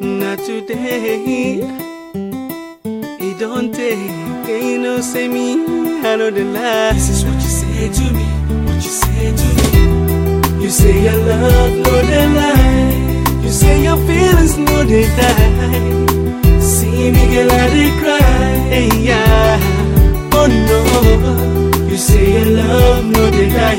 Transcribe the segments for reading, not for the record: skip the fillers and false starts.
not today. It don't take, you know, say me, I know the lie. This is what you say to me, what you say to me. You say your love, no the lie. You say your feelings, no they die. See me, girl, I dey cry, hey, yeah. Oh no, you say your love, no they die,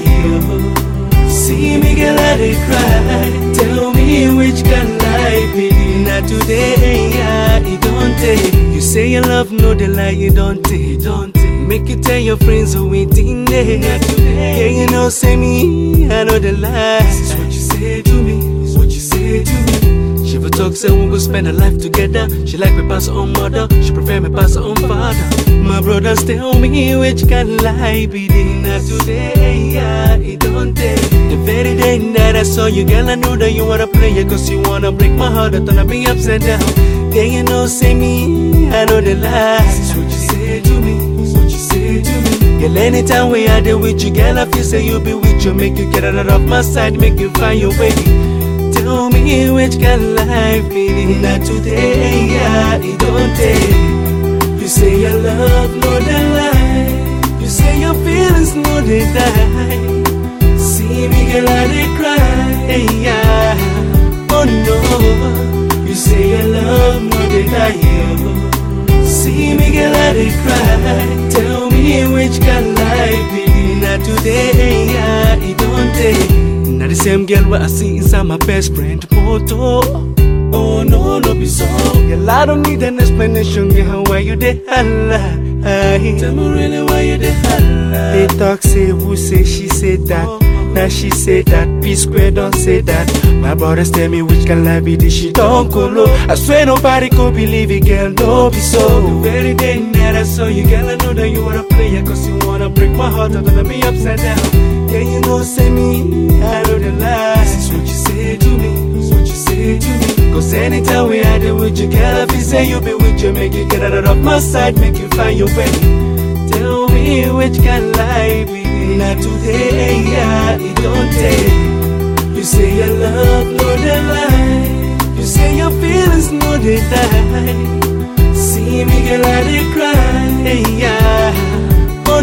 oh. See me, girl, I dey cry. Tell me which can lie be. Not today, yeah, it don't take. You say your love, no the lie, it don't take, don't take. Make you tell your friends who waiting there. Not today, yeah, you know, say me, I know the lie. This is what you say to me, this is what you say to me. She for talk, say we go spend a life together. She like me pass her own mother, she prefer me pass her own father. My brothers tell me which can lie be. Not today, yeah, it don't take. The very day that I saw you, girl, I knew that you wanna play it, cause you wanna break my heart, I thought I'd be upside down. Yeah, you know, say me, I know the lie. This is what you say to me, this is what you say to me. Girl, anytime we are there with you, girl, I feel say you be with you. Make you get out of my side, make you find your way. Tell me which can life be. Not today, yeah, it don't take. You say your love, no the lie. You say your feelings, no they die. See me, girl, I dey cry, hey, yeah. Oh no, you say your love, no they die, oh. See me, girl, I dey cry. Tell me which can life be. Not today, yeah, it don't take. Not the same girl what I see inside my best friend photo. Oh no, no be so. Girl, I don't need an explanation, girl, why you dey holla. Tell me really why you dey holla. They talk, say who say, she said that. Now she say that, P square don't say that. My brothers tell me which can lie be this, she don't go low. I swear nobody could believe it, girl, no be so. The very day that I saw you, girl, I know that you wanna play it, cause you wanna break my heart, I wanna be upside down. Yeah, you know, say me, I know the lie. This is what you say to me, this is what you say to me. Cause anytime we are there with you, girl, if you say you be with you, make you get out of my side, make you find your way. Tell me which can lie be. Not today, yeah, it don't take. You say your love, no the lie. You say your feelings, no they die. See me, girl, I dey cry, hey, yeah. Oh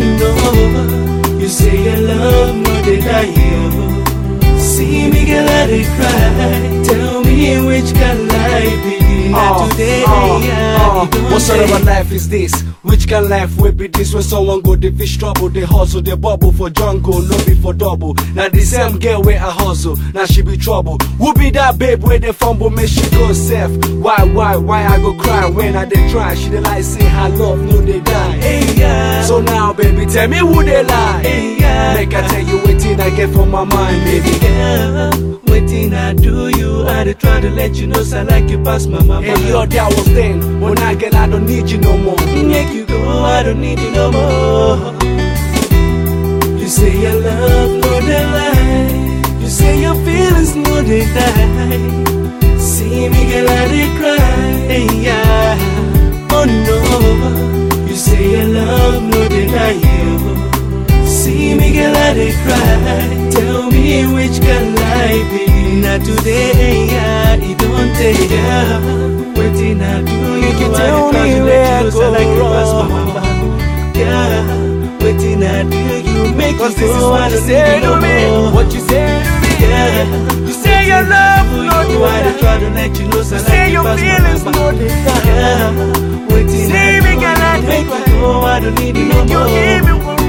no, you say your love, no they die, oh. See me, girl, I dey cry. Tell me which can lie be. Not today, yeah, it don't what sort of a life is this? Which can life will be this? When someone go they fish trouble, they hustle, they bubble for jungle, no be for double. Now the same girl where I hustle, now she be trouble. Who be that babe where they fumble, make she go safe? Why I go cry when I they try? She they like say her love, no they die. Hey, yeah. So now baby, tell me who they lie. Hey, yeah. Make I tell you waiting I get from my mind, baby. Yeah, waiting I do you, I dey try to let you know, so I like you past my mama. Hey yo, that was then, when I get I don't need you no more. Make you go, I don't need you no more. You say your love, no the lie. You say your feelings, no they die. See me, girl, I dey cry, hey, yeah. Oh no, you say your love, no they die, oh. See me, girl, I dey cry. Tell me which can lie be. Not today, yeah, it don't take, yeah. Waiting I do you, can I tell dey try me to where let you know, I so go like you pass my wrong. mama. Yeah, waiting I do you, make Cause you this is go, what I you don't say need you to no me, more. what you say to me. Yeah, You say your love, you, no I they dey try to let you know, so You like say you your pass my feelings, mama. no they die. Yeah, waiting See I me, do girl, I you, dey make cry. you go, I don't need you no You more. give me one